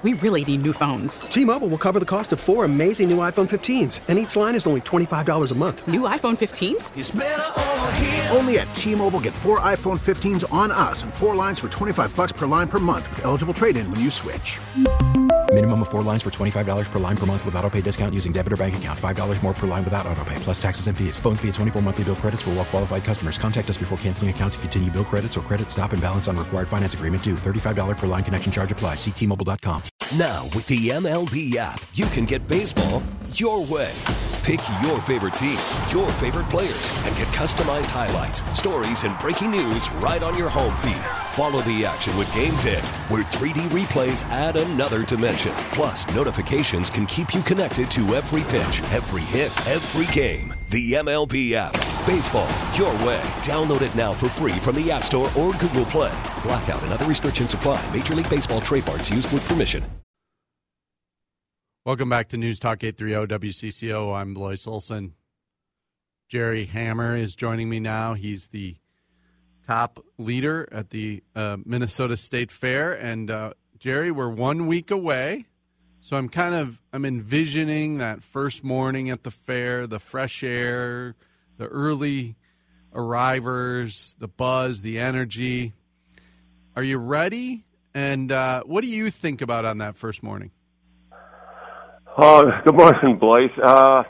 We really need new phones. T-Mobile will cover the cost of 4 amazing new iPhone 15s, and each line is only $25 a month. New iPhone 15s? It's better over here. Only at T-Mobile, get 4 iPhone 15s on us and 4 lines for $25 per line per month with eligible trade-in when you switch. Minimum of 4 lines for $25 per line per month with autopay discount using debit or bank account. $5 more per line without autopay, plus taxes and fees. Phone fee at 24 monthly bill credits for well-qualified customers. Contact us before canceling account to continue bill credits or credit stop and balance on required finance agreement due. $35 per line connection charge applies. See T-Mobile.com. Now, with the MLB app, you can get baseball your way. Pick your favorite team, your favorite players, and get customized highlights, stories, and breaking news right on your home feed. Follow the action with Game Day, where 3D replays add another dimension. Plus, notifications can keep you connected to every pitch, every hit, every game. The MLB app. Baseball your way. Download it now for free from the App Store or Google Play. Blackout and other restrictions apply. Major League Baseball trademarks used with permission. Welcome back to News Talk 830 WCCO. I'm Blois Olson. Jerry Hammer is joining me now. He's the top leader at the Minnesota State Fair. And Jerry, we're 1 week away. So I'm envisioning that first morning at the fair, the fresh air, the early arrivers, the buzz, the energy. Are you ready? And what do you think about on that first morning? Oh, good morning, Blois.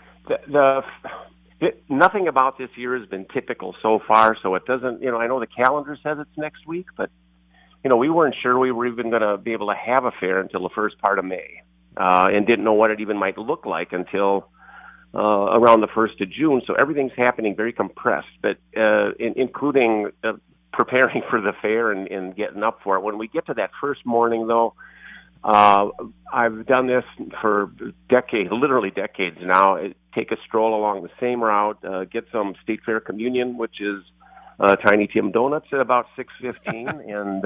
Nothing about this year has been typical so far, so it doesn't, I know the calendar says it's next week, but, we weren't sure we were even going to be able to have a fair until the first part of May, and didn't know what it even might look like until around the 1st of June, so everything's happening very compressed, but including preparing for the fair and getting up for it. When we get to that first morning, though, I've done this for literally decades now. Take a stroll along the same route, get some State Fair communion, which is Tiny Tim Donuts at about 6:15, and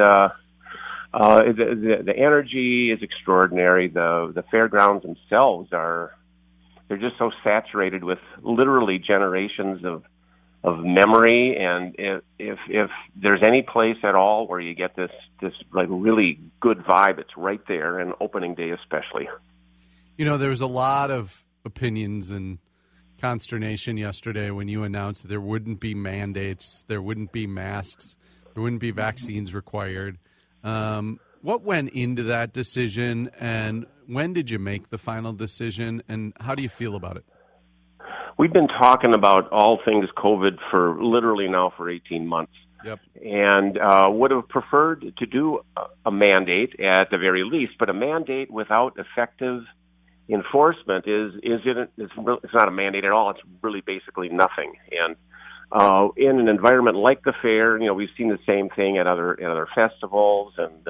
the energy is extraordinary. The fairgrounds themselves they're just so saturated with literally generations of memory, and if there's any place at all where you get this like really good vibe, it's right there, and opening day especially. There was a lot of opinions and consternation yesterday when you announced that there wouldn't be mandates, there wouldn't be masks, there wouldn't be vaccines required. What went into that decision, and when did you make the final decision, and how do you feel about it? We've been talking about all things COVID for literally now for 18 months. Yep. And would have preferred to do a mandate at the very least, but a mandate without effective enforcement it's not a mandate at all. It's really basically nothing. And in an environment like the fair, we've seen the same thing at other festivals and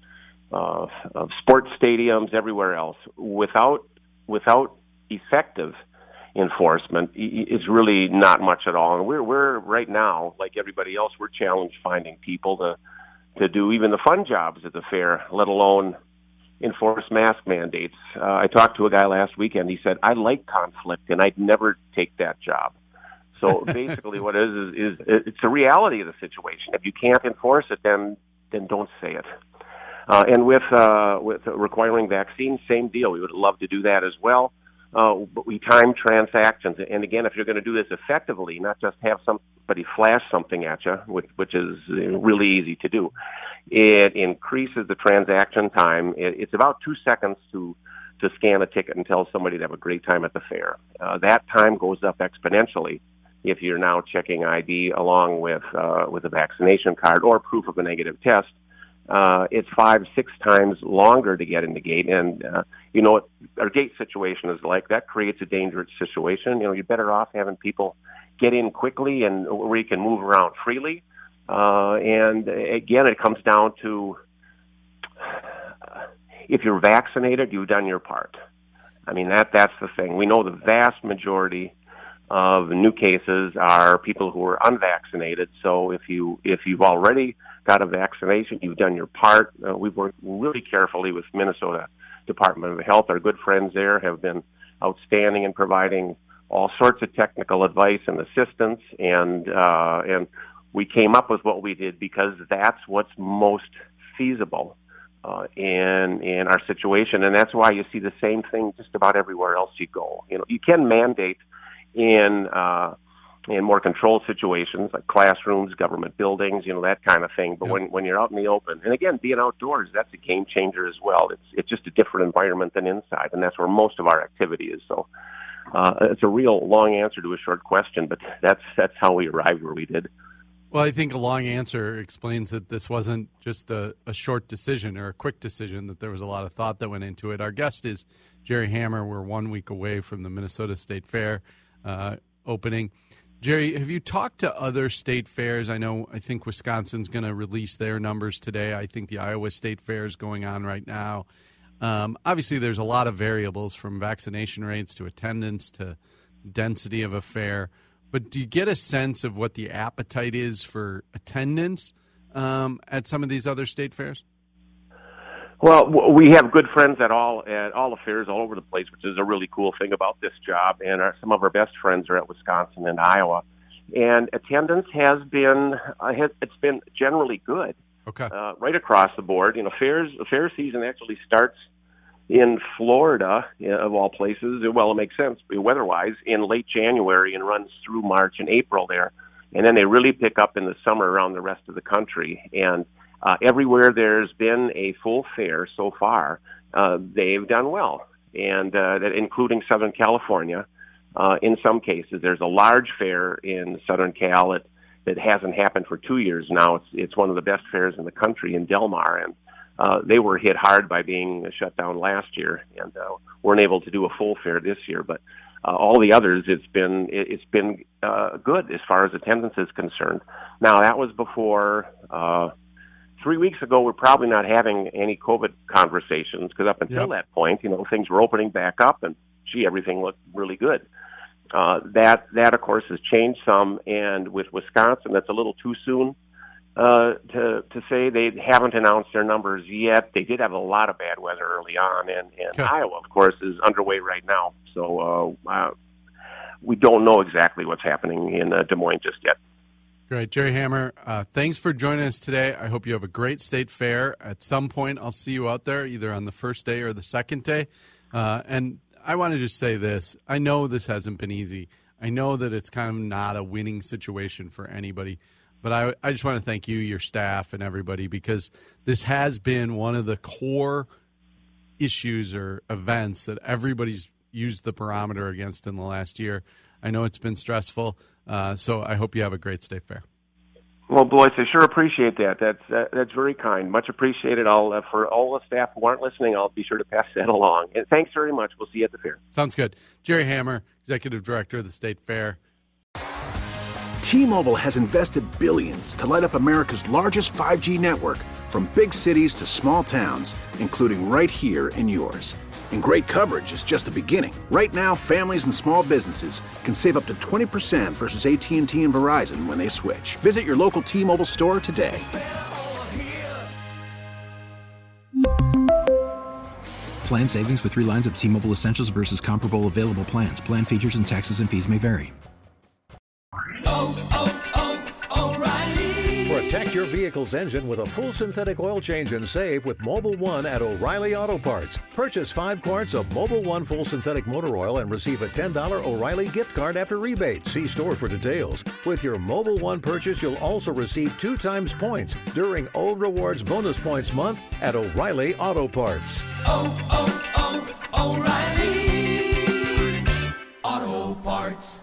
sports stadiums, everywhere else. Without effective enforcement is really not much at all. And we're right now, like everybody else, we're challenged finding people to do even the fun jobs at the fair, let alone enforce mask mandates. I talked to a guy last weekend. He said, I like conflict and I'd never take that job. So basically what it is it's the reality of the situation. If you can't enforce it, then don't say it. And with requiring vaccines, same deal. We would love to do that as well. But we time transactions. And again, if you're going to do this effectively, not just have somebody flash something at you, which is really easy to do, it increases the transaction time. It's about 2 seconds to scan a ticket and tell somebody to have a great time at the fair. That time goes up exponentially if you're now checking ID along with a vaccination card or proof of a negative test. It's 5-6 times longer to get in the gate. And, what our gate situation is like, that creates a dangerous situation. You're better off having people get in quickly and where you can move around freely. And again, it comes down to if you're vaccinated, you've done your part. I mean, that's the thing. We know the vast majority of new cases are people who are unvaccinated. So if you've already got a vaccination, you've done your part. We've worked really carefully with Minnesota Department of Health. Our good friends there have been outstanding in providing all sorts of technical advice and assistance, and we came up with what we did because that's what's most feasible in our situation, and that's why you see the same thing just about everywhere else you go. You can mandate in more controlled situations like classrooms, government buildings, that kind of thing. But when you're out in the open, and again, being outdoors, that's a game changer as well. It's just a different environment than inside, and that's where most of our activity is. So it's a real long answer to a short question, but that's how we arrived where we did. Well, I think a long answer explains that this wasn't just a short decision or a quick decision, that there was a lot of thought that went into it. Our guest is Jerry Hammer. We're 1 week away from the Minnesota State Fair opening. Jerry, have you talked to other state fairs? I think Wisconsin's going to release their numbers today. I think the Iowa State Fair is going on right now. Obviously, there's a lot of variables from vaccination rates to attendance to density of a fair. But do you get a sense of what the appetite is for attendance at some of these other state fairs? Well, we have good friends at all the fairs all over the place, which is a really cool thing about this job. And some of our best friends are at Wisconsin and Iowa. And attendance has been it's been generally good. Okay. Right across the board. Fair season actually starts in Florida, of all places. Well, it makes sense weather-wise, in late January and runs through March and April there. And then they really pick up in the summer around the rest of the country. And everywhere there's been a full fair so far, they've done well, and that including Southern California. In some cases, there's a large fair in Southern Cal that hasn't happened for 2 years now. It's one of the best fairs in the country in Del Mar, and they were hit hard by being shut down last year and weren't able to do a full fair this year. But all the others, it's been good as far as attendance is concerned. Now, that was before 3 weeks ago. We're probably not having any COVID conversations because up until that point, things were opening back up and everything looked really good. That of course has changed some, and with Wisconsin, that's a little too soon to say. They haven't announced their numbers yet. They did have a lot of bad weather early on, and Iowa, of course, is underway right now. So we don't know exactly what's happening in Des Moines just yet. Great. Jerry Hammer, thanks for joining us today. I hope you have a great state fair. At some point, I'll see you out there, either on the first day or the second day. And I want to just say this. I know this hasn't been easy. I know that it's kind of not a winning situation for anybody. But I just want to thank you, your staff, and everybody, because this has been one of the core issues or events that everybody's used the barometer against in the last year. I know it's been stressful, so I hope you have a great state fair. Well, Blois, I sure appreciate that. That's very kind. Much appreciated. For all the staff who aren't listening, I'll be sure to pass that along. And thanks very much. We'll see you at the fair. Sounds good. Jerry Hammer, Executive Director of the State Fair. T-Mobile has invested billions to light up America's largest 5G network, from big cities to small towns, including right here in yours. And great coverage is just the beginning. Right now, families and small businesses can save up to 20% versus AT&T and Verizon when they switch. Visit your local T-Mobile store today. Plan savings with 3 lines of T-Mobile Essentials versus comparable available plans. Plan features and taxes and fees may vary. Protect your vehicle's engine with a full synthetic oil change and save with Mobil 1 at O'Reilly Auto Parts. Purchase 5 quarts of Mobil 1 full synthetic motor oil and receive a $10 O'Reilly gift card after rebate. See store for details. With your Mobil 1 purchase, you'll also receive 2 times points during O Rewards Bonus Points Month at O'Reilly Auto Parts. O'Reilly Auto Parts.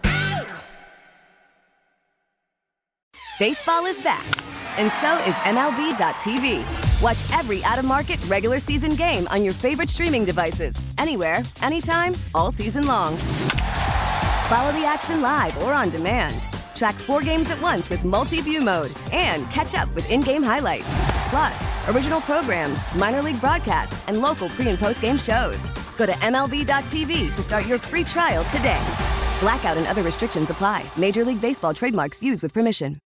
Baseball is back, and so is MLB.tv. Watch every out-of-market regular season game on your favorite streaming devices, anywhere, anytime, all season long. Follow the action live or on demand. Track 4 games at once with multi-view mode and catch up with in-game highlights. Plus, original programs, minor league broadcasts, and local pre- and post-game shows. Go to MLB.tv to start your free trial today. Blackout and other restrictions apply. Major League Baseball trademarks used with permission.